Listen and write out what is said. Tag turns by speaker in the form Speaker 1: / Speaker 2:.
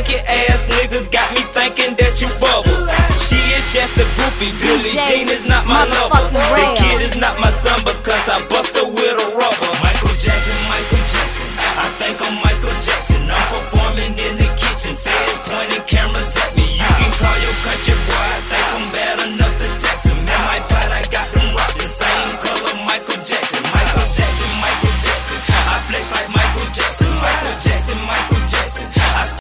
Speaker 1: Naked ass niggas got me thinking that you bubbles. She is just a groupie, Billie Jean is not my lover. The